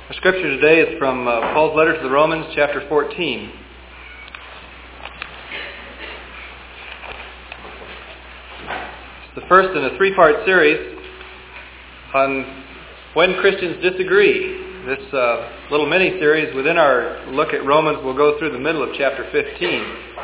Our scripture today is from Paul's letter to the Romans, chapter 14. It's the first in a three-part series on when Christians disagree. This little mini-series within our look at Romans will go through the middle of chapter 15.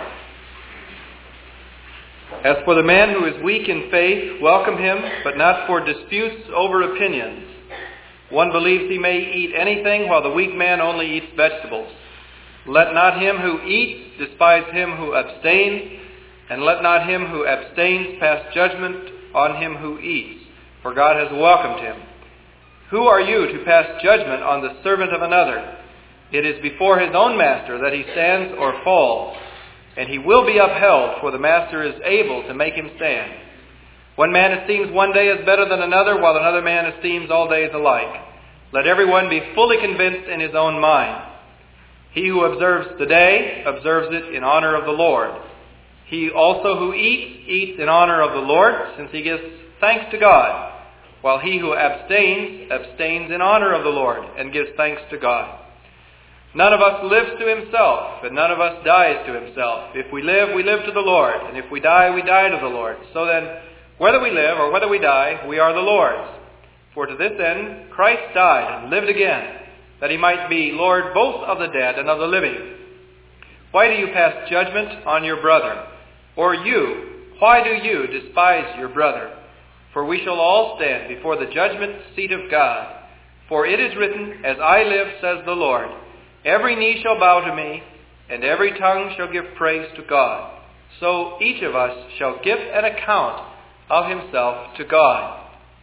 As for the man who is weak in faith, welcome him, but not for disputes over opinions. One believes he may eat anything, while the weak man only eats vegetables. Let not him who eats despise him who abstains, and let not him who abstains pass judgment on him who eats, for God has welcomed him. Who are you to pass judgment on the servant of another? It is before his own master that he stands or falls, and he will be upheld, for the master is able to make him stand. One man esteems one day as better than another, while another man esteems all days alike. Let everyone be fully convinced in his own mind. He who observes the day observes it in honor of the Lord. He also who eats in honor of the Lord, since he gives thanks to God, while he who abstains in honor of the Lord, and gives thanks to God. None of us lives to himself, and none of us dies to himself. If we live, we live to the Lord, and if we die, we die to the Lord. So then, whether we live or whether we die, we are the Lord's. For to this end Christ died and lived again, that he might be Lord both of the dead and of the living. Why do you pass judgment on your brother? Or you, why do you despise your brother? For we shall all stand before the judgment seat of God. For it is written, As I live, says the Lord, every knee shall bow to me, and every tongue shall give praise to God. So each of us shall give an account of himself to God.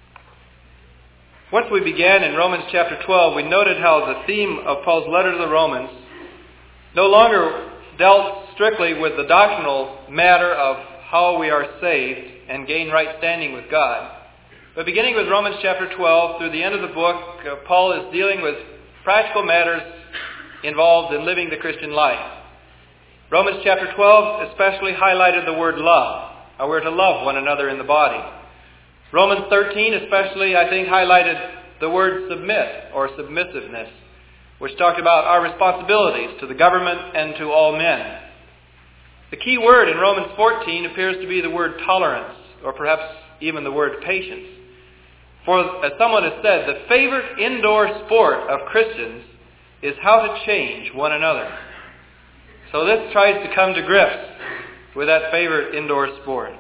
Once we began in Romans chapter 12, we noted how the theme of Paul's letter to the Romans no longer dealt strictly with the doctrinal matter of how we are saved and gain right standing with God. But beginning with Romans chapter 12, through the end of the book, Paul is dealing with practical matters involved in living the Christian life. Romans chapter 12 especially highlighted the word love, how we're to love one another in the body. Romans 13 especially, I think, highlighted the word submit or submissiveness, which talked about our responsibilities to the government and to all men. The key word in Romans 14 appears to be the word tolerance, or perhaps even the word patience. For, as someone has said, the favorite indoor sport of Christians is how to change one another. So this tries to come to grips with that favorite indoor sport.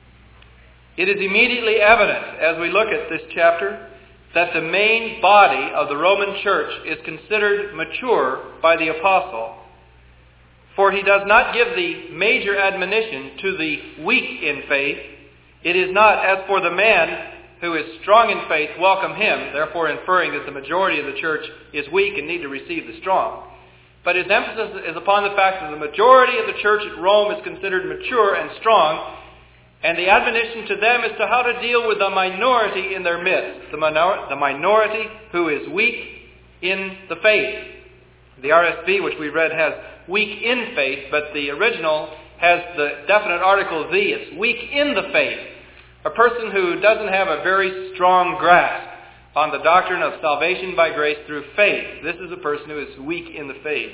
It is immediately evident as we look at this chapter that the main body of the Roman church is considered mature by the apostle. For he does not give the major admonition to the weak in faith. It is not, as for the man who is strong in faith, welcome him, therefore inferring that the majority of the church is weak and need to receive the strong. But his emphasis is upon the fact that the majority of the church at Rome is considered mature and strong, and the admonition to them is to how to deal with the minority in their midst, the minority who is weak in the faith. The RSV, which we read, has weak in faith, but the original has the definite article the. It's weak in the faith. A person who doesn't have a very strong grasp on the doctrine of salvation by grace through faith. This is a person who is weak in the faith.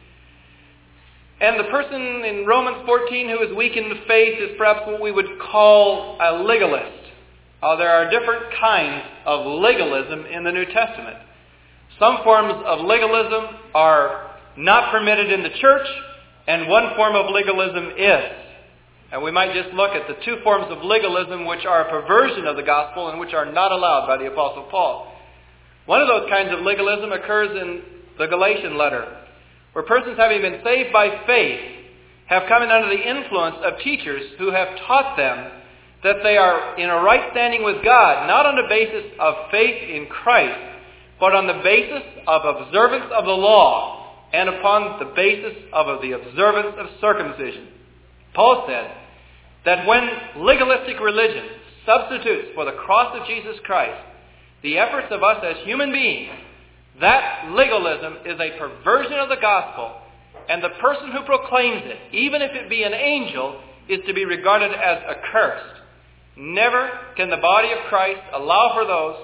And the person in Romans 14 who is weak in the faith is perhaps what we would call a legalist. There are different kinds of legalism in the New Testament. Some forms of legalism are not permitted in the church, and one form of legalism is. And we might just look at the two forms of legalism which are a perversion of the gospel and which are not allowed by the Apostle Paul. One of those kinds of legalism occurs in the Galatian letter, where persons having been saved by faith have come in under the influence of teachers who have taught them that they are in a right standing with God, not on the basis of faith in Christ, but on the basis of observance of the law and upon the basis of the observance of circumcision. Paul said that when legalistic religion substitutes for the cross of Jesus Christ the efforts of us as human beings, that legalism is a perversion of the gospel, and the person who proclaims it, even if it be an angel, is to be regarded as accursed. Never can the body of Christ allow for those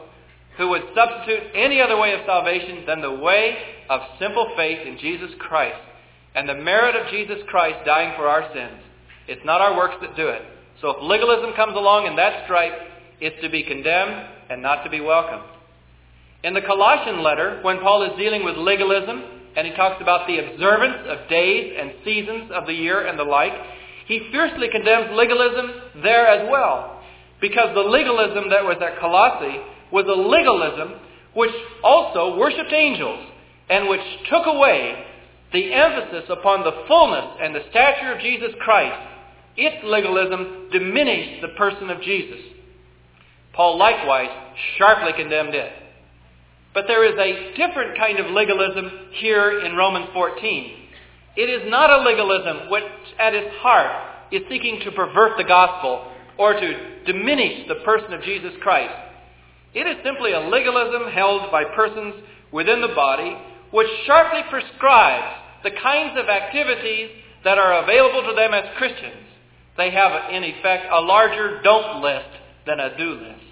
who would substitute any other way of salvation than the way of simple faith in Jesus Christ and the merit of Jesus Christ dying for our sins. It's not our works that do it. So if legalism comes along in that stripe, it's to be condemned and not to be welcomed. In the Colossian letter, when Paul is dealing with legalism, and he talks about the observance of days and seasons of the year and the like, he fiercely condemns legalism there as well. Because the legalism that was at Colossae was a legalism which also worshipped angels and which took away the emphasis upon the fullness and the stature of Jesus Christ. Its legalism diminished the person of Jesus. Paul likewise sharply condemned it. But there is a different kind of legalism here in Romans 14. It is not a legalism which at its heart is seeking to pervert the gospel or to diminish the person of Jesus Christ. It is simply a legalism held by persons within the body which sharply prescribes the kinds of activities that are available to them as Christians. They have, in effect, a larger don't list than a do list.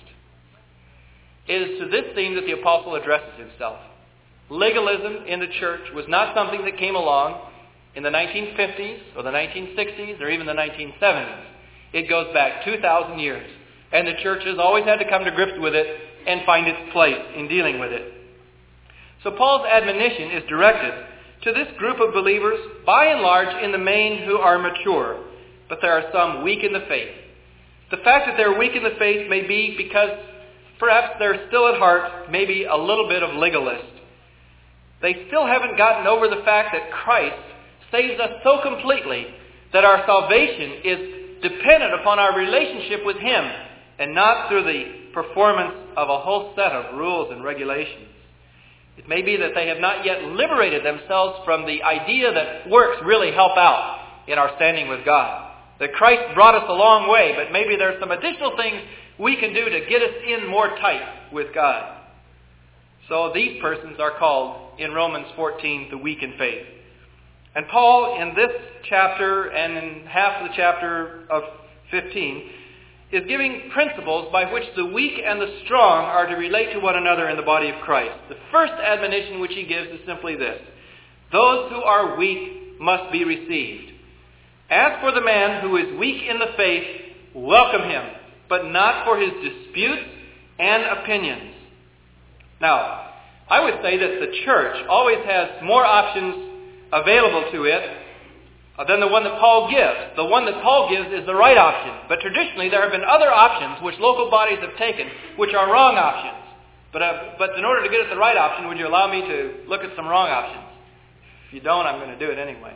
It is to this theme that the apostle addresses himself. Legalism in the church was not something that came along in the 1950s or the 1960s or even the 1970s. It goes back 2,000 years. And the church has always had to come to grips with it and find its place in dealing with it. So Paul's admonition is directed to this group of believers, by and large, in the main, who are mature. But there are some weak in the faith. The fact that they're weak in the faith may be because perhaps they're still at heart maybe a little bit of legalist. They still haven't gotten over the fact that Christ saves us so completely that our salvation is dependent upon our relationship with Him and not through the performance of a whole set of rules and regulations. It may be that they have not yet liberated themselves from the idea that works really help out in our standing with God. That Christ brought us a long way, but maybe there's some additional things we can do to get us in more tight with God. So these persons are called in Romans 14 the weak in faith. And Paul in this chapter and in half of the chapter of 15 is giving principles by which the weak and the strong are to relate to one another in the body of Christ. The first admonition which he gives is simply this: those who are weak must be received. As for the man who is weak in the faith, welcome him, but not for his disputes and opinions. Now, I would say that the church always has more options available to it than the one that Paul gives. The one that Paul gives is the right option. But traditionally there have been other options which local bodies have taken which are wrong options. But in order to get at the right option, would you allow me to look at some wrong options? If you don't, I'm going to do it anyway.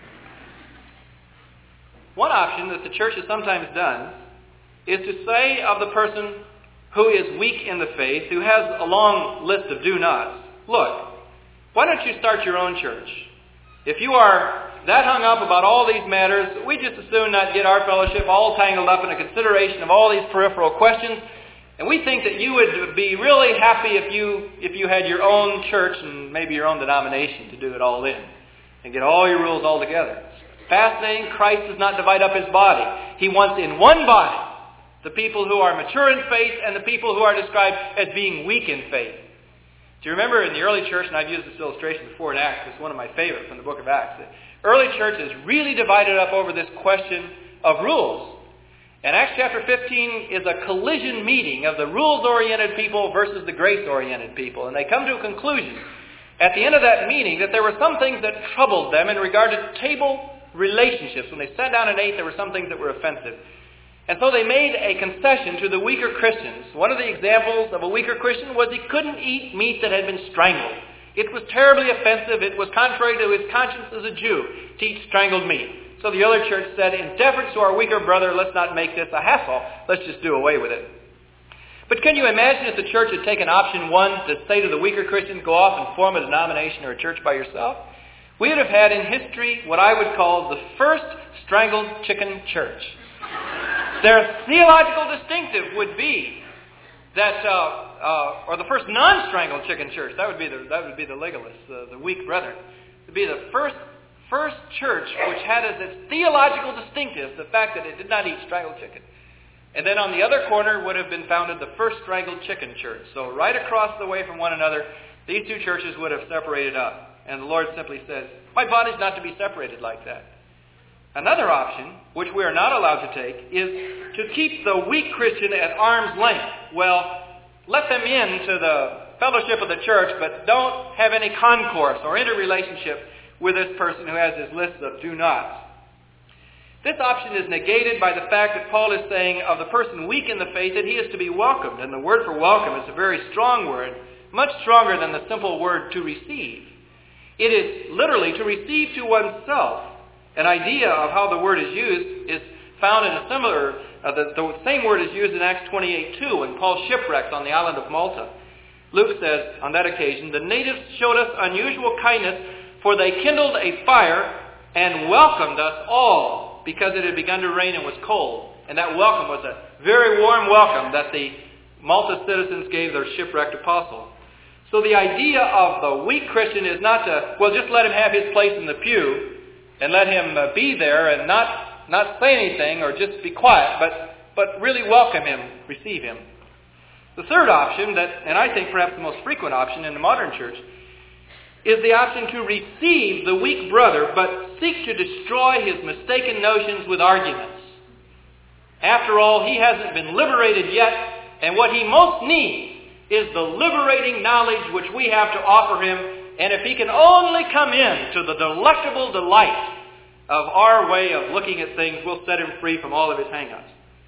One option that the church has sometimes done is to say of the person who is weak in the faith, who has a long list of do-nots, look, why don't you start your own church? If you are that hung up about all these matters, we just as soon not get our fellowship all tangled up in a consideration of all these peripheral questions. And we think that you would be really happy if you had your own church and maybe your own denomination to do it all in and get all your rules all together. Fascinating, Christ does not divide up his body. He wants in one body the people who are mature in faith and the people who are described as being weak in faith. Do you remember in the early church, and I've used this illustration before in Acts, it's one of my favorites from the book of Acts, the early church is really divided up over this question of rules. And Acts chapter 15 is a collision meeting of the rules-oriented people versus the grace-oriented people. And they come to a conclusion at the end of that meeting that there were some things that troubled them in regard to table relationships. When they sat down and ate, there were some things that were offensive. And so they made a concession to the weaker Christians. One of the examples of a weaker Christian was he couldn't eat meat that had been strangled. It was terribly offensive. It was contrary to his conscience as a Jew to eat strangled meat. So the early church said, in deference to our weaker brother, let's not make this a hassle. Let's just do away with it. But can you imagine if the church had taken option one to say to the weaker Christians, go off and form a denomination or a church by yourself? We would have had in history what I would call the first strangled chicken church. Their theological distinctive would be that, or the first non-strangled chicken church. That would be the legalists, the weak brethren. It would be the first church which had as its theological distinctive the fact that it did not eat strangled chicken. And then on the other corner would have been founded the First Strangled Chicken Church. So right across the way from one another, these two churches would have separated up. And the Lord simply says, my body's not to be separated like that. Another option, which we are not allowed to take, is to keep the weak Christian at arm's length. Well, let them into the fellowship of the church, but don't have any concourse or interrelationship with this person who has his list of do nots. This option is negated by the fact that Paul is saying of the person weak in the faith that he is to be welcomed. And the word for welcome is a very strong word, much stronger than the simple word to receive. It is literally to receive to oneself. An idea of how the word is used is found in a similar, the same word is used in Acts 28:2 when Paul shipwrecked on the island of Malta. Luke says on that occasion, the natives showed us unusual kindness, for they kindled a fire and welcomed us all, because it had begun to rain and was cold. And that welcome was a very warm welcome that the Malta citizens gave their shipwrecked apostle. So the idea of the weak Christian is not to, well, just let him have his place in the pew and let him be there and not say anything or just be quiet, but really welcome him, receive him. The third option, and I think perhaps the most frequent option in the modern church, is the option to receive the weak brother, but seek to destroy his mistaken notions with arguments. After all, he hasn't been liberated yet, and what he most needs is the liberating knowledge which we have to offer him. And if he can only come in to the delectable delight of our way of looking at things, we'll set him free from all of his hang-ups.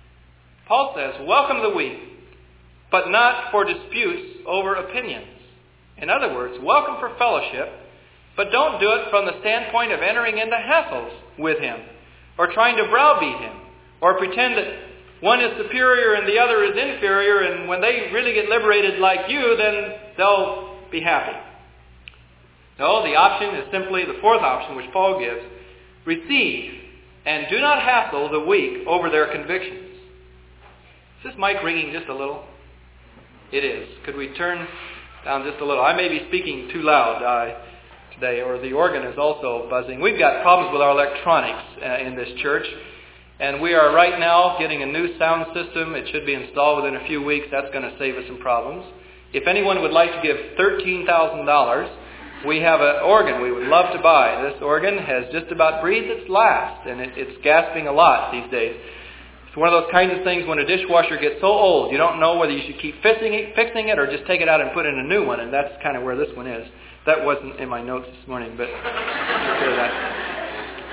Paul says, welcome the weak, but not for disputes over opinions. In other words, welcome for fellowship, but don't do it from the standpoint of entering into hassles with him, or trying to browbeat him, or pretend that one is superior and the other is inferior, and when they really get liberated like you, then they'll be happy. No, the option is simply the fourth option, which Paul gives. Receive, and do not hassle the weak over their convictions. Is this mic ringing just a little? It is. Could we turn down just a little? I may be speaking too loud today, or the organ is also buzzing. We've got problems with our electronics in this church, and we are right now getting a new sound system. It should be installed within a few weeks. That's going to save us some problems. If anyone would like to give $13,000, we have an organ we would love to buy. This organ has just about breathed its last, and it's gasping a lot these days. It's one of those kinds of things when a dishwasher gets so old, you don't know whether you should keep fixing it or just take it out and put in a new one, and that's kind of where this one is. That wasn't in my notes this morning, but take care of that.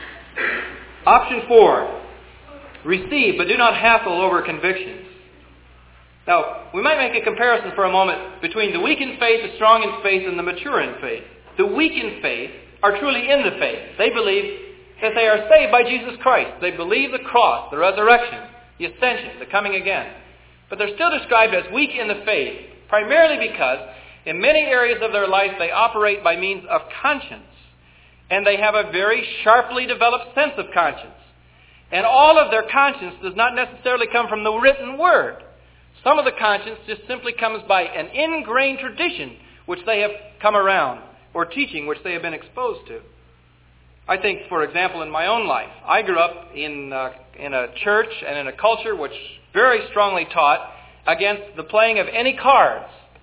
Option 4, receive, but do not hassle over convictions. Now, we might make a comparison for a moment between the weak in faith, the strong in faith, and the mature in faith. The weak in faith are truly in the faith. They believe that they are saved by Jesus Christ. They believe the cross, the resurrection, the ascension, the coming again. But they're still described as weak in the faith, primarily because in many areas of their life they operate by means of conscience. And they have a very sharply developed sense of conscience. And all of their conscience does not necessarily come from the written word. Some of the conscience just simply comes by an ingrained tradition which they have come around, or teaching which they have been exposed to. I think, for example, in my own life, I grew up in a church and in a culture which very strongly taught against the playing of any cards.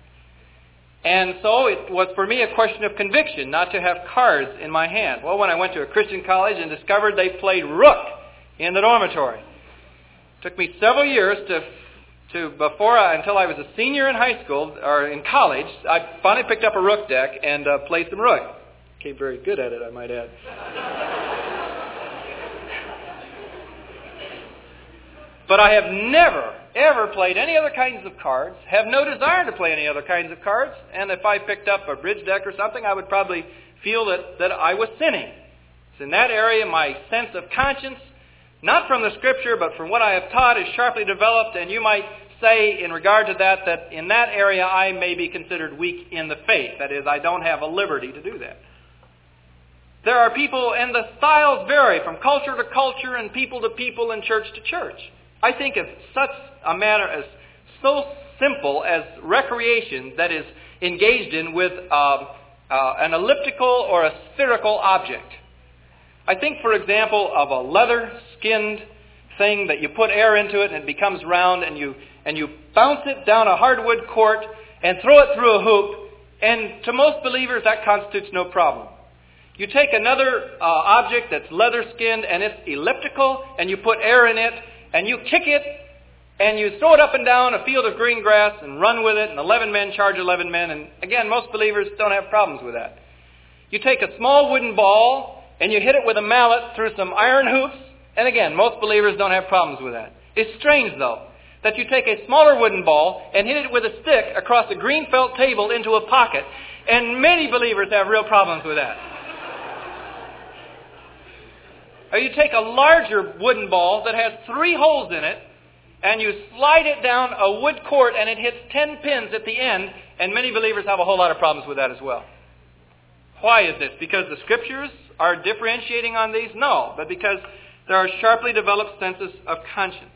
And so it was for me a question of conviction not to have cards in my hand. Well, when I went to a Christian college and discovered they played rook in the dormitory, it took me several years until I was a senior in high school, or in college, I finally picked up a rook deck and played some rook. Became very good at it, I might add. But I have never, ever played any other kinds of cards, have no desire to play any other kinds of cards, and if I picked up a bridge deck or something, I would probably feel that I was sinning. So in that area, my sense of conscience, not from the Scripture, but from what I have taught, is sharply developed, and you might say in regard to that in that area I may be considered weak in the faith. That is, I don't have a liberty to do that. There are people, and the styles vary from culture to culture and people to people and church to church. I think of such a matter as so simple as recreation that is engaged in with an elliptical or a spherical object. I think, for example, of a leather-skinned thing that you put air into it and it becomes round, and you bounce it down a hardwood court and throw it through a hoop, and to most believers that constitutes no problem. You take another object that's leather-skinned and it's elliptical, and you put air in it, and you kick it, and you throw it up and down a field of green grass and run with it, and 11 men charge 11 men, and again, most believers don't have problems with that. You take a small wooden ball, and you hit it with a mallet through some iron hoops, and again, most believers don't have problems with that. It's strange, though, that you take a smaller wooden ball and hit it with a stick across a green felt table into a pocket, and many believers have real problems with that. Or you take a larger wooden ball that has 3 holes in it, and you slide it down a wood court, and it hits 10 pins at the end, and many believers have a whole lot of problems with that as well. Why is this? Because the Scriptures are differentiating on these? No, but because there are sharply developed senses of conscience.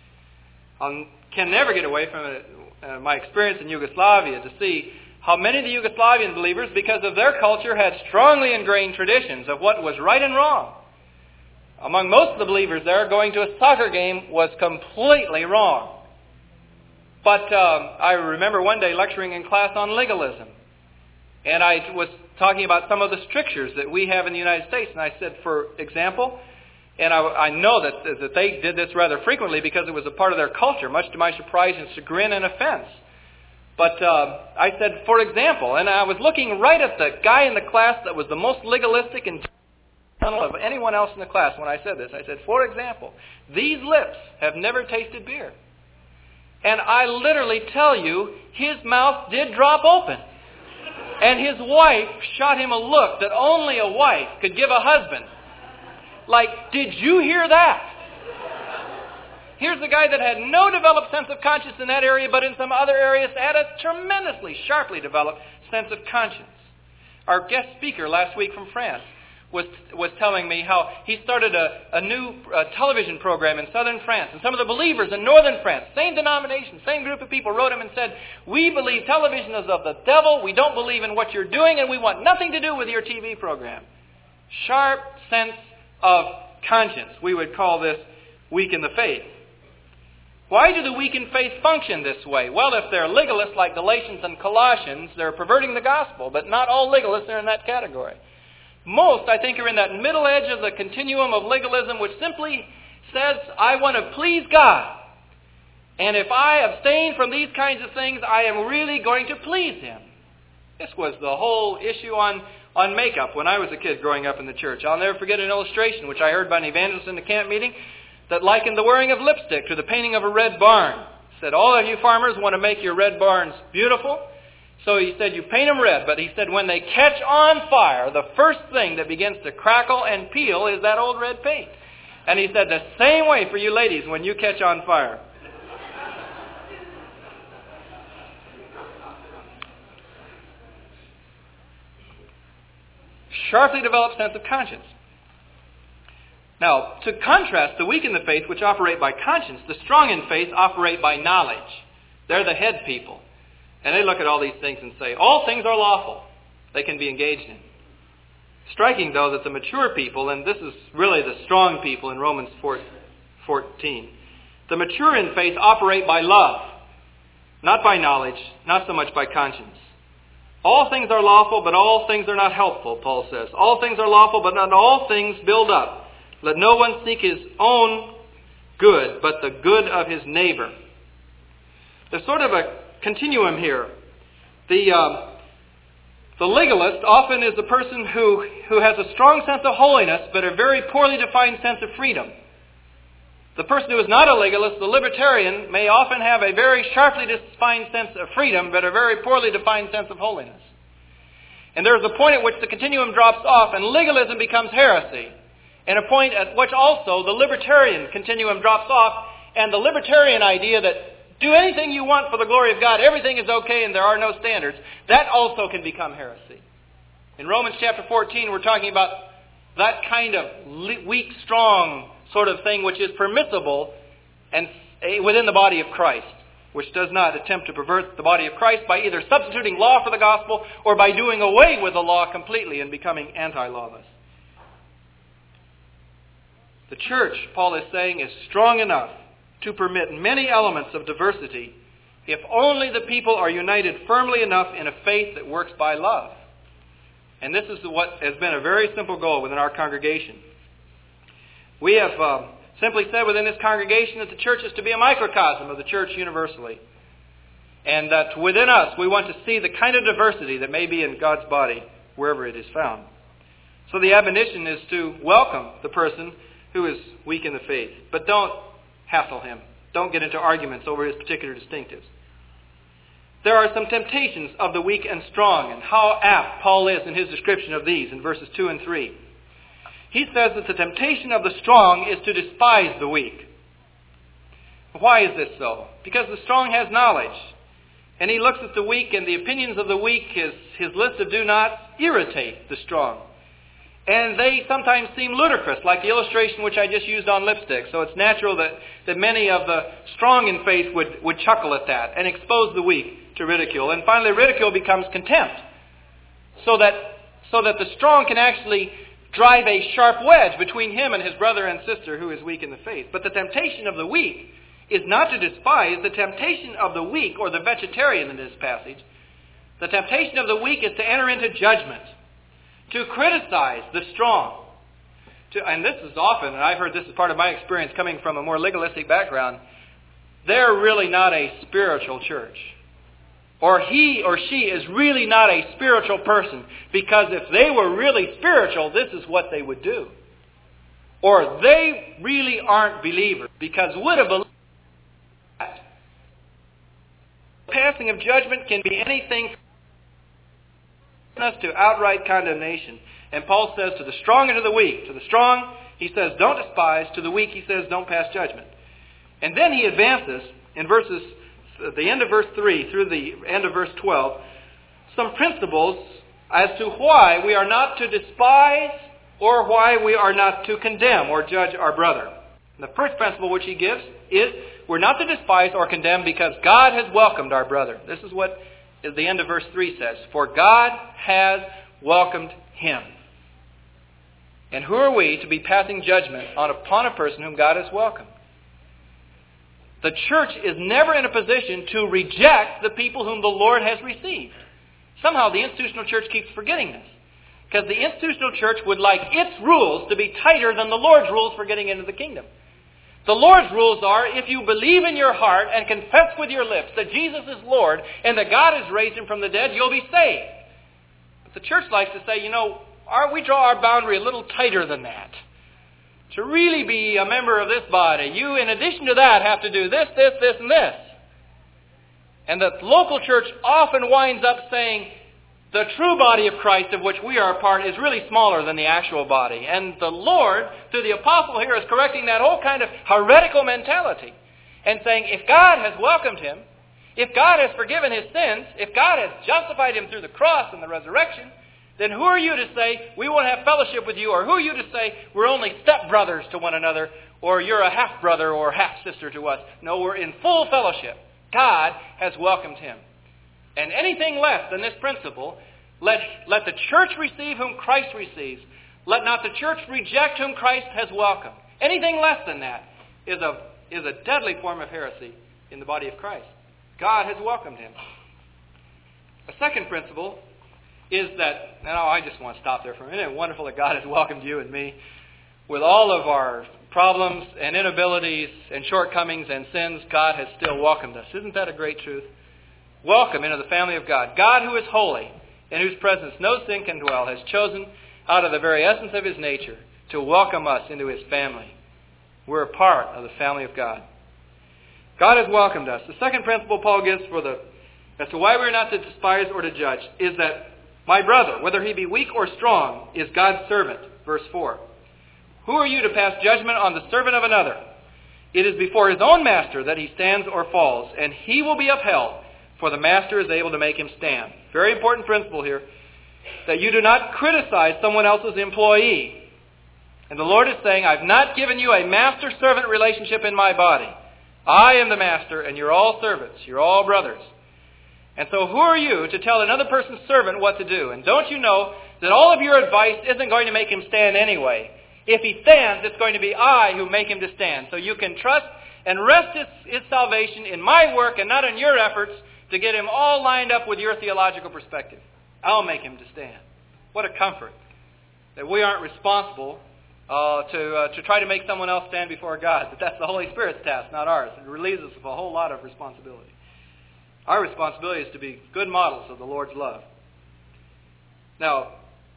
I can never get away from my experience in Yugoslavia to see how many of the Yugoslavian believers, because of their culture, had strongly ingrained traditions of what was right and wrong. Among most of the believers there, going to a soccer game was completely wrong. But I remember one day lecturing in class on legalism. And I was talking about some of the strictures that we have in the United States. And I said, for example, and I know that they did this rather frequently because it was a part of their culture, much to my surprise and chagrin and offense. But I said, for example, and I was looking right at the guy in the class that was the most legalistic and of anyone else in the class when I said this. I said, for example, these lips have never tasted beer. And I literally tell you, his mouth did drop open. And his wife shot him a look that only a wife could give a husband. Like, did you hear that? Here's a guy that had no developed sense of conscience in that area, but in some other areas had a tremendously sharply developed sense of conscience. Our guest speaker last week from France was telling me how he started a new television program in southern France. And some of the believers in northern France, same denomination, same group of people, wrote him and said, we believe television is of the devil, we don't believe in what you're doing, and we want nothing to do with your TV program. Sharp sense of conscience. We would call this weak in the faith. Why do the weak in faith function this way? Well, if they're legalists like Galatians and Colossians, they're perverting the gospel, but not all legalists are in that category. Most, I think, are in that middle edge of the continuum of legalism, which simply says, I want to please God. And if I abstain from these kinds of things, I am really going to please Him. This was the whole issue on makeup when I was a kid growing up in the church. I'll never forget an illustration which I heard by an evangelist in the camp meeting that likened the wearing of lipstick to the painting of a red barn. Said, all of you farmers want to make your red barns beautiful. So he said, you paint them red, but he said, when they catch on fire, the first thing that begins to crackle and peel is that old red paint. And he said, the same way for you ladies when you catch on fire. Sharply developed sense of conscience. Now, to contrast the weak in the faith, which operate by conscience, the strong in faith operate by knowledge. They're the head people. And they look at all these things and say, all things are lawful. They can be engaged in. Striking, though, that the mature people, and this is really the strong people in Romans 14, the mature in faith operate by love, not by knowledge, not so much by conscience. All things are lawful, but all things are not helpful, Paul says. All things are lawful, but not all things build up. Let no one seek his own good, but the good of his neighbor. There's sort of a continuum here. The legalist often is the person who has a strong sense of holiness, but a very poorly defined sense of freedom. The person who is not a legalist, the libertarian, may often have a very sharply defined sense of freedom, but a very poorly defined sense of holiness. And there is a point at which the continuum drops off and legalism becomes heresy. And a point at which also the libertarian continuum drops off, and the libertarian idea that do anything you want for the glory of God, everything is okay and there are no standards, that also can become heresy. In Romans chapter 14, we're talking about that kind of weak, strong sort of thing which is permissible and within the body of Christ, which does not attempt to pervert the body of Christ by either substituting law for the gospel or by doing away with the law completely and becoming anti-lawless. The church, Paul is saying, is strong enough to permit many elements of diversity if only the people are united firmly enough in a faith that works by love. And this is what has been a very simple goal within our congregation. We have simply said within this congregation that the church is to be a microcosm of the church universally. And that within us we want to see the kind of diversity that may be in God's body wherever it is found. So the admonition is to welcome the person who is weak in the faith. But don't hassle him. Don't get into arguments over his particular distinctives. There are some temptations of the weak and strong, and how apt Paul is in his description of these in verses 2 and 3. He says that the temptation of the strong is to despise the weak. Why is this so? Because the strong has knowledge. And he looks at the weak, and the opinions of the weak, his list of do-nots, irritate the strong. And they sometimes seem ludicrous, like the illustration which I just used on lipstick. So it's natural that many of the strong in faith would chuckle at that and expose the weak to ridicule. And finally, ridicule becomes contempt. So that the strong can actually drive a sharp wedge between him and his brother and sister who is weak in the faith. But the temptation of the weak is not to despise. The temptation of the weak, or the vegetarian in this passage, the temptation of the weak is to enter into judgment, to criticize the strong. And this is often, and I've heard this as part of my experience coming from a more legalistic background, they're really not a spiritual church. Or he or she is really not a spiritual person, because if they were really spiritual, this is what they would do. Or they really aren't believers, because would have believed that. Passing of judgment can be anything from us to outright condemnation. And Paul says to the strong and to the weak. To the strong, he says, don't despise. To the weak, he says, don't pass judgment. And then he advances in the end of verse 3 through the end of verse 12, some principles as to why we are not to despise or why we are not to condemn or judge our brother. And the first principle which he gives is we're not to despise or condemn because God has welcomed our brother. This is what the end of verse 3 says. For God has welcomed him. And who are we to be passing judgment upon a person whom God has welcomed? The church is never in a position to reject the people whom the Lord has received. Somehow the institutional church keeps forgetting this. Because the institutional church would like its rules to be tighter than the Lord's rules for getting into the kingdom. The Lord's rules are, if you believe in your heart and confess with your lips that Jesus is Lord and that God has raised him from the dead, you'll be saved. But the church likes to say, we draw our boundary a little tighter than that. To really be a member of this body, you, in addition to that, have to do this, this, this, and this. And the local church often winds up saying, the true body of Christ of which we are a part is really smaller than the actual body. And the Lord, through the apostle here, is correcting that whole kind of heretical mentality. And saying, if God has welcomed him, if God has forgiven his sins, if God has justified him through the cross and the resurrection, then who are you to say, we won't have fellowship with you? Or who are you to say, we're only stepbrothers to one another? Or you're a half-brother or half-sister to us? No, we're in full fellowship. God has welcomed him. And anything less than this principle, let the church receive whom Christ receives. Let not the church reject whom Christ has welcomed. Anything less than that is a deadly form of heresy in the body of Christ. God has welcomed him. A second principle is that, now I just want to stop there for a minute. Isn't it wonderful that God has welcomed you and me with all of our problems and inabilities and shortcomings and sins? God has still welcomed us. Isn't that a great truth? Welcome into the family of God. God, who is holy, in whose presence no sin can dwell, has chosen out of the very essence of his nature to welcome us into his family. We're a part of the family of God. God has welcomed us. The second principle Paul gives as to why we're not to despise or to judge is that my brother, whether he be weak or strong, is God's servant. Verse 4. Who are you to pass judgment on the servant of another? It is before his own master that he stands or falls, and he will be upheld, for the master is able to make him stand. Very important principle here, that you do not criticize someone else's employee. And the Lord is saying, I've not given you a master-servant relationship in my body. I am the master, and you're all servants. You're all brothers. And so who are you to tell another person's servant what to do? And don't you know that all of your advice isn't going to make him stand anyway? If he stands, it's going to be I who make him to stand. So you can trust and rest his salvation in my work and not in your efforts to get him all lined up with your theological perspective. I'll make him to stand. What a comfort that we aren't responsible to try to make someone else stand before God. But that's the Holy Spirit's task, not ours. It relieves us of a whole lot of responsibility. Our responsibility is to be good models of the Lord's love. Now,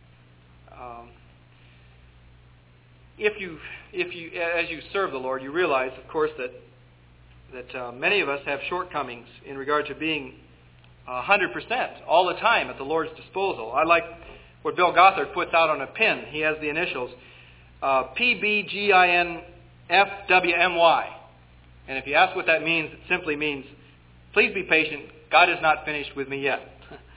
if you as you serve the Lord, you realize, of course, that many of us have shortcomings in regard to being 100% all the time at the Lord's disposal. I like what Bill Gothard puts out on a pin. He has the initials PBGINFWMY. And if you ask what that means, it simply means, please be patient. God is not finished with me yet.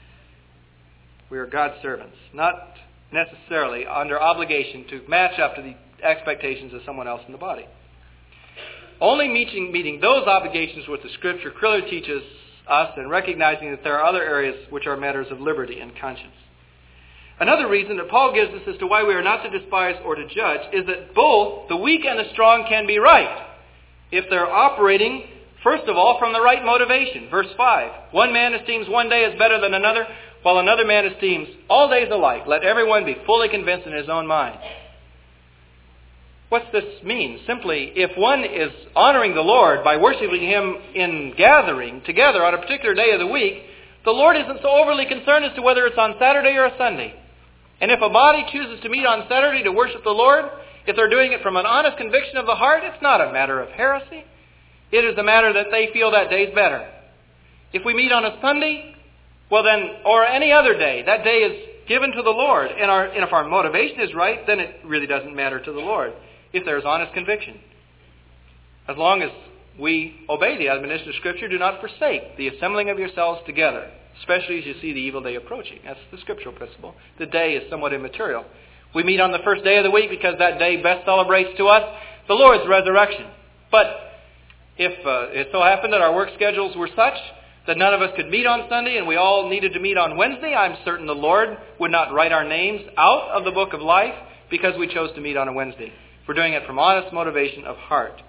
We are God's servants, not necessarily under obligation to match up to the expectations of someone else in the body. Only meeting those obligations which the Scripture clearly teaches us, and recognizing that there are other areas which are matters of liberty and conscience. Another reason that Paul gives us as to why we are not to despise or to judge is that both the weak and the strong can be right if they're operating, first of all, from the right motivation. Verse 5, one man esteems one day as better than another, while another man esteems all days alike. Let everyone be fully convinced in his own mind. What's this mean? Simply, if one is honoring the Lord by worshiping Him in gathering together on a particular day of the week, the Lord isn't so overly concerned as to whether it's on Saturday or a Sunday. And if a body chooses to meet on Saturday to worship the Lord, if they're doing it from an honest conviction of the heart, it's not a matter of heresy. It is a matter that they feel that day's better. If we meet on a Sunday, well then, or any other day, that day is given to the Lord. And if our motivation is right, then it really doesn't matter to the Lord, if there's honest conviction. As long as we obey the admonition of Scripture, do not forsake the assembling of yourselves together, especially as you see the evil day approaching. That's the scriptural principle. The day is somewhat immaterial. We meet on the first day of the week because that day best celebrates to us the Lord's resurrection. But if it so happened that our work schedules were such that none of us could meet on Sunday and we all needed to meet on Wednesday, I'm certain the Lord would not write our names out of the book of life because we chose to meet on a Wednesday. We're doing it from honest motivation of heart.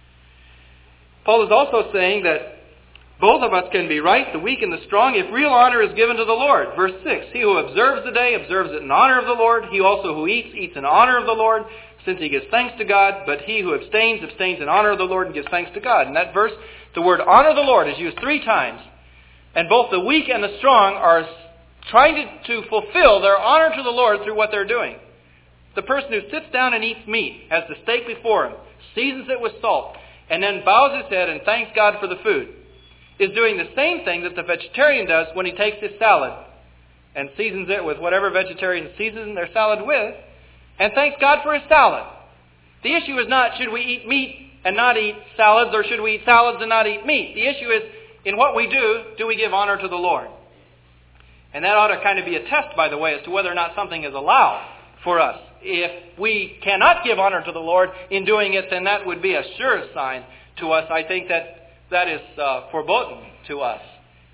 Paul is also saying that both of us can be right, the weak and the strong, if real honor is given to the Lord. Verse 6, he who observes the day observes it in honor of the Lord. He also who eats, eats in honor of the Lord, since he gives thanks to God. But he who abstains, abstains in honor of the Lord and gives thanks to God. In that verse, the word honor the Lord is used 3 times. And both the weak and the strong are trying to fulfill their honor to the Lord through what they're doing. The person who sits down and eats meat, has the steak before him, seasons it with salt, and then bows his head and thanks God for the food, is doing the same thing that the vegetarian does when he takes his salad and seasons it with whatever vegetarians season their salad with, and thanks God for his salad. The issue is not should we eat meat and not eat salads, or should we eat salads and not eat meat. The issue is, in what we do we give honor to the Lord? And that ought to kind of be a test, by the way, as to whether or not something is allowed for us. If we cannot give honor to the Lord in doing it, then that would be a sure sign to us. I think that is foreboding to us.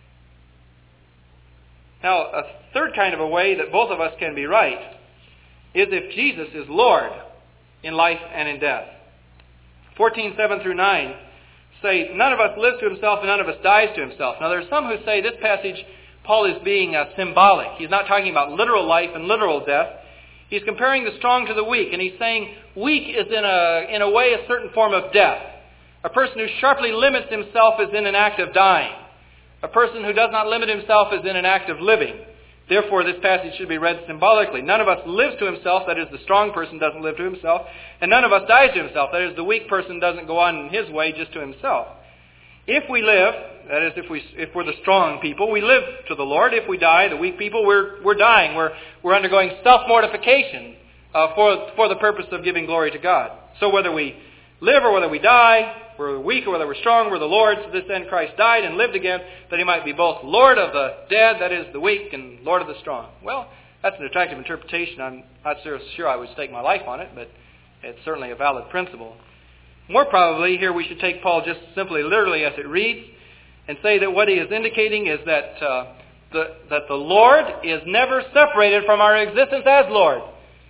Now, a third kind of a way that both of us can be right is if Jesus is Lord in life and in death. 14:7 through 9 say, none of us lives to himself and none of us dies to himself. Now, there are some who say this passage, Paul is being symbolic. He's not talking about literal life and literal death. He's comparing the strong to the weak, and he's saying weak is in a way a certain form of death. A person who sharply limits himself is in an act of dying. A person who does not limit himself is in an act of living. Therefore, this passage should be read symbolically. None of us lives to himself, that is, the strong person doesn't live to himself, and none of us dies to himself, that is, the weak person doesn't go on in his way just to himself. If we live, that is, if we're the strong people, we live to the Lord. If we die, the weak people, we're dying. We're undergoing self-mortification for the purpose of giving glory to God. So whether we live or whether we die, we're weak or whether we're strong, we're the Lord's. To this end Christ died and lived again, that he might be both Lord of the dead, that is, the weak, and Lord of the strong. Well, that's an attractive interpretation. I'm not sure I would stake my life on it, but it's certainly a valid principle. More probably, here we should take Paul just simply literally as it reads and say that what he is indicating is that the Lord is never separated from our existence as Lord.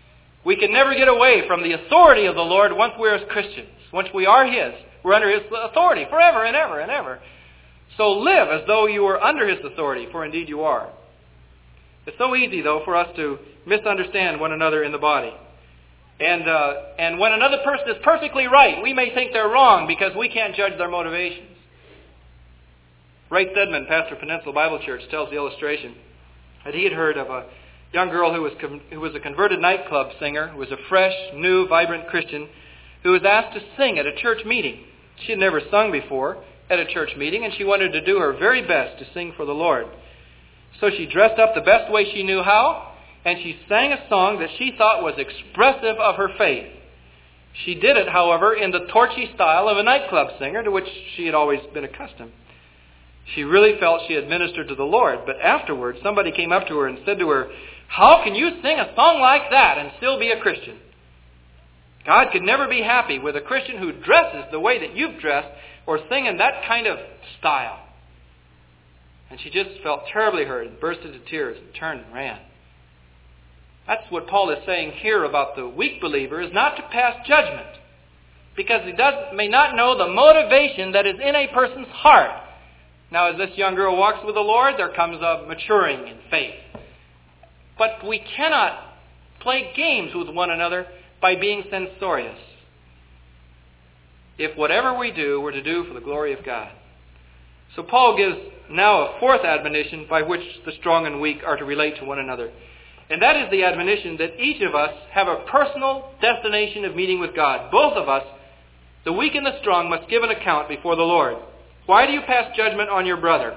We can never get away from the authority of the Lord once we're as Christians. Once we are His, we're under His authority forever and ever and ever. So live as though you were under His authority, for indeed you are. It's so easy, though, for us to misunderstand one another in the body. And when another person is perfectly right, we may think they're wrong because we can't judge their motivations. Ray Stedman, pastor of Peninsula Bible Church, tells the illustration that he had heard of a young girl who was a converted nightclub singer, who was a fresh, new, vibrant Christian, who was asked to sing at a church meeting. She had never sung before at a church meeting, and she wanted to do her very best to sing for the Lord. So she dressed up the best way she knew how, and she sang a song that she thought was expressive of her faith. She did it, however, in the torchy style of a nightclub singer to which she had always been accustomed. She really felt she had ministered to the Lord, but afterwards somebody came up to her and said to her, "How can you sing a song like that and still be a Christian? God could never be happy with a Christian who dresses the way that you've dressed or sing in that kind of style." And she just felt terribly hurt and burst into tears and turned and ran. That's what Paul is saying here about the weak believer, is not to pass judgment, because he may not know the motivation that is in a person's heart. Now, as this young girl walks with the Lord, there comes a maturing in faith. But we cannot play games with one another by being censorious. If whatever we do, we're to do for the glory of God. So Paul gives now a fourth admonition by which the strong and weak are to relate to one another. And that is the admonition that each of us have a personal destination of meeting with God. Both of us, the weak and the strong, must give an account before the Lord. Why do you pass judgment on your brother?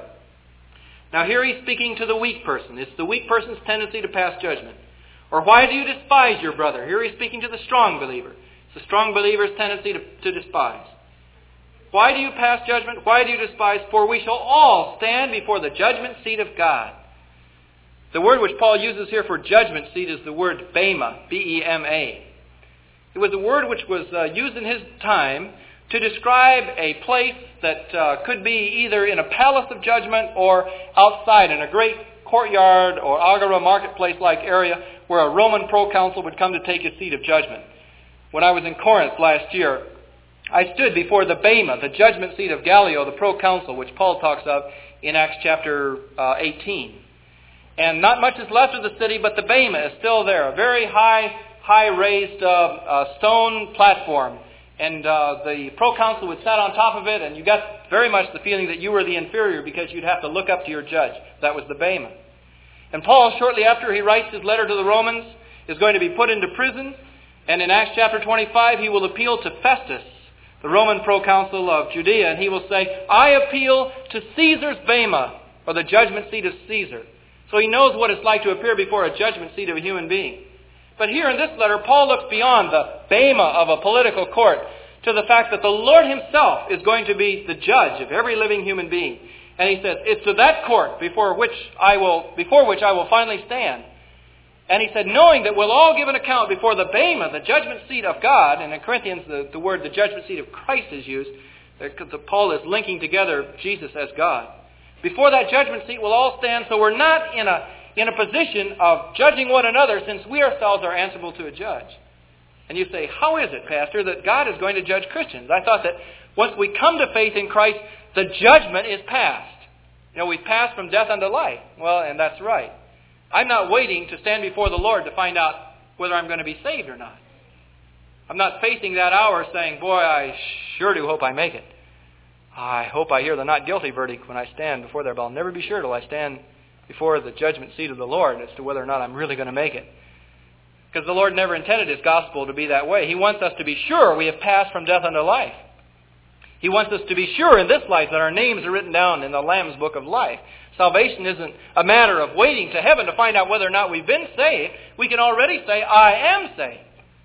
Now here he's speaking to the weak person. It's the weak person's tendency to pass judgment. Or why do you despise your brother? Here he's speaking to the strong believer. It's the strong believer's tendency to despise. Why do you pass judgment? Why do you despise? For we shall all stand before the judgment seat of God. The word which Paul uses here for judgment seat is the word bema, B-E-M-A. It was a word which was used in his time to describe a place that could be either in a palace of judgment or outside in a great courtyard or agora marketplace-like area where a Roman proconsul would come to take his seat of judgment. When I was in Corinth last year, I stood before the bema, the judgment seat of Gallio, the proconsul, which Paul talks of in Acts chapter 18. And not much is left of the city, but the bema is still there, a very high raised stone platform. And the proconsul would sit on top of it, and you got very much the feeling that you were the inferior because you'd have to look up to your judge. That was the bema. And Paul, shortly after he writes his letter to the Romans, is going to be put into prison. And in Acts chapter 25, he will appeal to Festus, the Roman proconsul of Judea, and he will say, "I appeal to Caesar's bema," or the judgment seat of Caesar. So he knows what it's like to appear before a judgment seat of a human being. But here in this letter, Paul looks beyond the bema of a political court to the fact that the Lord himself is going to be the judge of every living human being. And he says, it's to that court before which I will finally stand. And he said, knowing that we'll all give an account before the bema, the judgment seat of God, and in Corinthians the word the judgment seat of Christ is used, Paul is linking together Jesus as God. Before that judgment seat we'll all stand, so we're not in a position of judging one another, since we ourselves are answerable to a judge. And you say, how is it, Pastor, that God is going to judge Christians? I thought that once we come to faith in Christ, the judgment is passed. We've passed from death unto life. Well, and that's right. I'm not waiting to stand before the Lord to find out whether I'm going to be saved or not. I'm not facing that hour saying, boy, I sure do hope I make it. I hope I hear the not guilty verdict when I stand before there, but I'll never be sure till I stand before the judgment seat of the Lord as to whether or not I'm really going to make it. Because the Lord never intended His gospel to be that way. He wants us to be sure we have passed from death unto life. He wants us to be sure in this life that our names are written down in the Lamb's book of life. Salvation isn't a matter of waiting to heaven to find out whether or not we've been saved. We can already say, I am saved.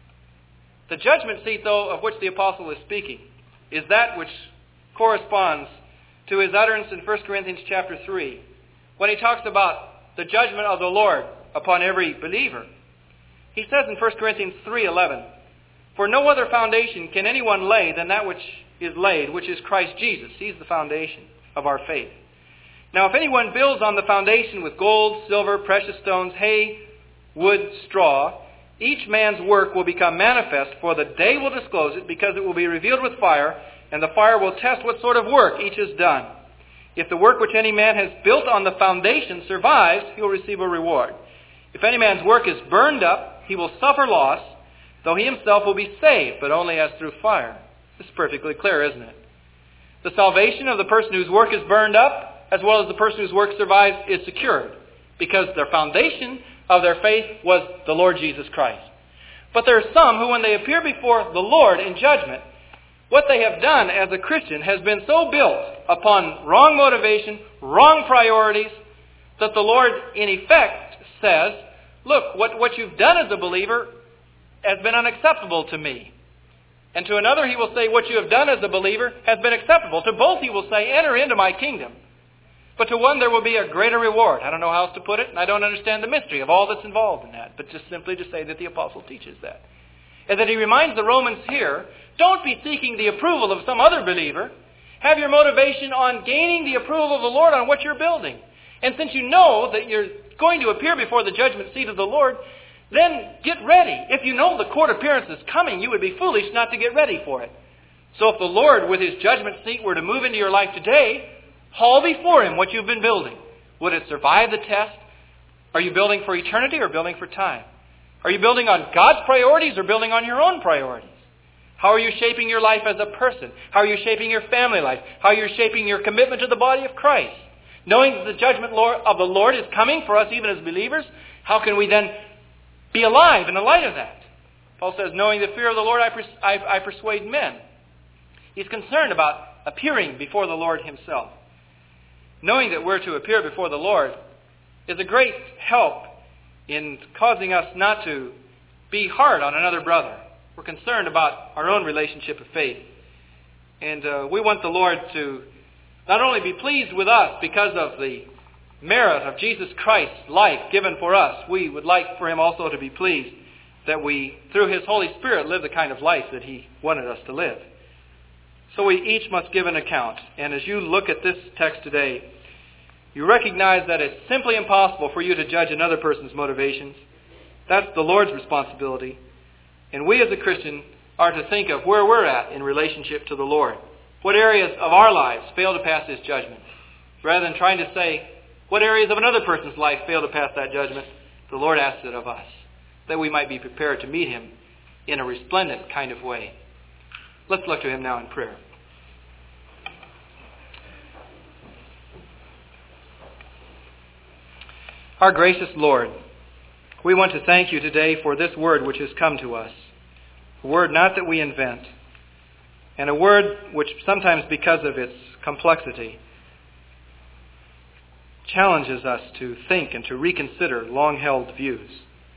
The judgment seat, though, of which the apostle is speaking, is that which corresponds to his utterance in 1 Corinthians chapter 3, when he talks about the judgment of the Lord upon every believer. He says in 1 Corinthians 3:11, "For no other foundation can anyone lay than that which is laid, which is Christ Jesus." He's the foundation of our faith. "Now if anyone builds on the foundation with gold, silver, precious stones, hay, wood, straw, each man's work will become manifest, for the day will disclose it, because it will be revealed with fire, and the fire will test what sort of work each has done. If the work which any man has built on the foundation survives, he will receive a reward. If any man's work is burned up, he will suffer loss, though he himself will be saved, but only as through fire. This is perfectly clear, isn't it? The salvation of the person whose work is burned up, as well as the person whose work survives, is secured, because their foundation of their faith was the Lord Jesus Christ. But there are some who, when they appear before the Lord in judgment, what they have done as a Christian has been so built upon wrong motivation, wrong priorities, that the Lord, in effect, says, look, what you've done as a believer has been unacceptable to me. And to another he will say, what you have done as a believer has been acceptable. To both he will say, enter into my kingdom. But to one there will be a greater reward. I don't know how else to put it, and I don't understand the mystery of all that's involved in that. But just simply to say that the apostle teaches that. And that he reminds the Romans here, don't be seeking the approval of some other believer. Have your motivation on gaining the approval of the Lord on what you're building. And since you know that you're going to appear before the judgment seat of the Lord, then get ready. If you know the court appearance is coming, you would be foolish not to get ready for it. So if the Lord, with his judgment seat, were to move into your life today, haul before him what you've been building. Would it survive the test? Are you building for eternity or building for time? Are you building on God's priorities or building on your own priorities? How are you shaping your life as a person? How are you shaping your family life? How are you shaping your commitment to the body of Christ? Knowing that the judgment of the Lord is coming for us even as believers, how can we then be alive in the light of that? Paul says, knowing the fear of the Lord, I persuade men. He's concerned about appearing before the Lord himself. Knowing that we're to appear before the Lord is a great help in causing us not to be hard on another brother. We're concerned about our own relationship of faith. And we want the Lord to not only be pleased with us because of the merit of Jesus Christ's life given for us, we would like for him also to be pleased that we, through his Holy Spirit, live the kind of life that he wanted us to live. So we each must give an account. And as you look at this text today, you recognize that it's simply impossible for you to judge another person's motivations. That's the Lord's responsibility. And we as a Christian are to think of where we're at in relationship to the Lord. What areas of our lives fail to pass his judgment? Rather than trying to say, what areas of another person's life fail to pass that judgment? The Lord asks it of us, that we might be prepared to meet him in a resplendent kind of way. Let's look to him now in prayer. Our gracious Lord, we want to thank you today for this word which has come to us. A word not that we invent, and a word which sometimes, because of its complexity, challenges us to think and to reconsider long-held views.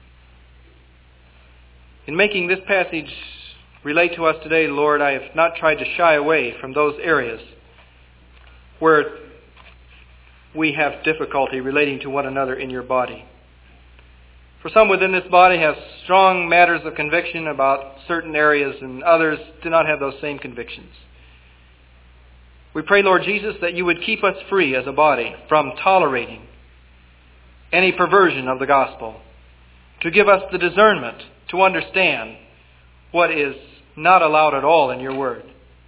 In making this passage relate to us today, Lord, I have not tried to shy away from those areas where we have difficulty relating to one another in your body. For some within this body have strong matters of conviction about certain areas, and others do not have those same convictions. We pray, Lord Jesus, that you would keep us free as a body from tolerating any perversion of the gospel, to give us the discernment to understand what is not allowed at all in your word,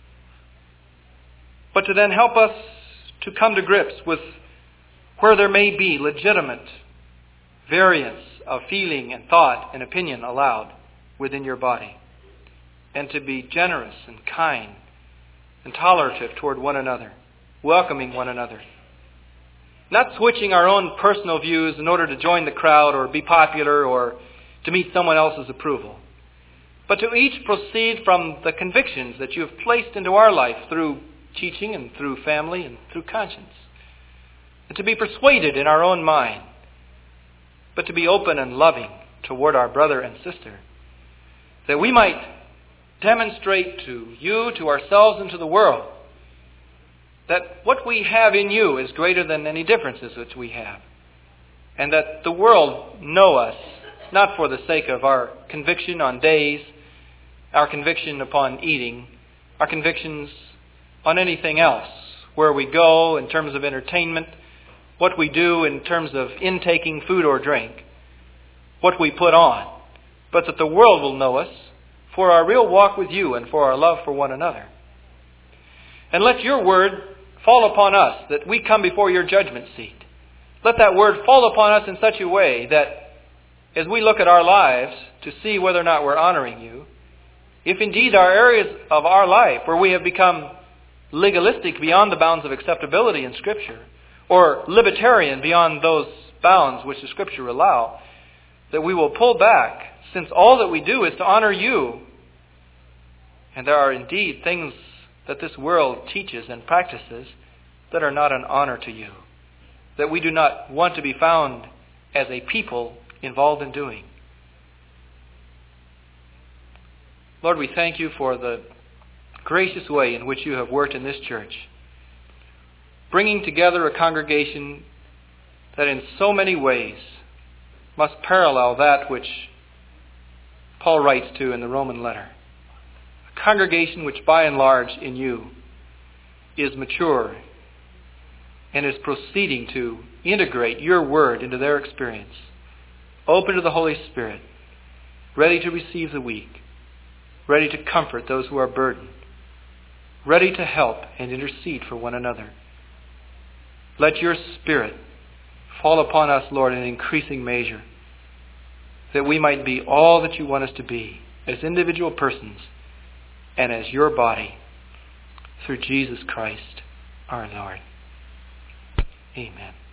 but to then help us to come to grips with where there may be legitimate variance of feeling and thought and opinion allowed within your body, and to be generous and kind and tolerative toward one another, welcoming one another. Not switching our own personal views in order to join the crowd or be popular or to meet someone else's approval, but to each proceed from the convictions that you have placed into our life through teaching and through family and through conscience, and to be persuaded in our own mind, but to be open and loving toward our brother and sister, that we might demonstrate to you, to ourselves, and to the world that what we have in you is greater than any differences which we have, and that the world know us not for the sake of our conviction on days, our conviction upon eating, our convictions on anything else, where we go in terms of entertainment, what we do in terms of intaking food or drink, what we put on, but that the world will know us for our real walk with you and for our love for one another. And let your word fall upon us, that we come before your judgment seat. Let that word fall upon us in such a way that as we look at our lives to see whether or not we're honoring you, if indeed our areas of our life where we have become legalistic beyond the bounds of acceptability in Scripture, or libertarian beyond those bounds which the Scripture allow, that we will pull back, since all that we do is to honor you. And there are indeed things that this world teaches and practices that are not an honor to you, that we do not want to be found as a people involved in doing. Lord, we thank you for the gracious way in which you have worked in this church, bringing together a congregation that in so many ways must parallel that which Paul writes to in the Roman letter. A congregation which by and large in you is mature and is proceeding to integrate your word into their experience, open to the Holy Spirit, ready to receive the weak, ready to comfort those who are burdened, ready to help and intercede for one another. Let your Spirit fall upon us, Lord, in increasing measure, that we might be all that you want us to be as individual persons and as your body, through Jesus Christ our Lord. Amen.